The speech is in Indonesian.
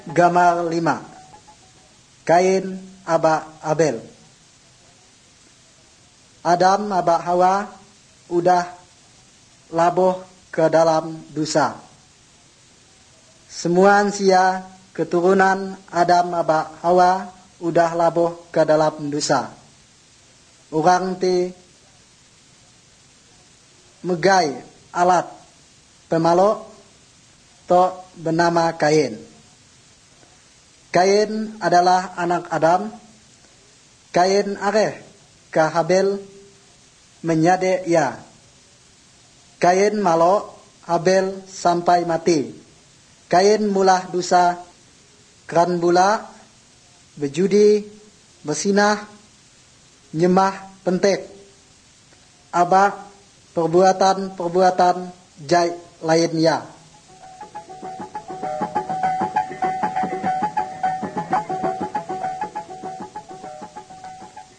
Gambar 5. Kain aba Abel. Adam aba Hawa udah labuh ke dalam dosa. Semua sia keturunan Adam aba Hawa udah labuh ke dalam dosa. Orang ti megai alat pemalok to bernama Kain. Kain adalah anak Adam. Kain areh ke Habel menyade ia. Kain malo Habel sampai mati. Kain mulah dosa keran bula, berjudi, bersinah, nyembah pentek. Aba perbuatan-perbuatan jai lain ya.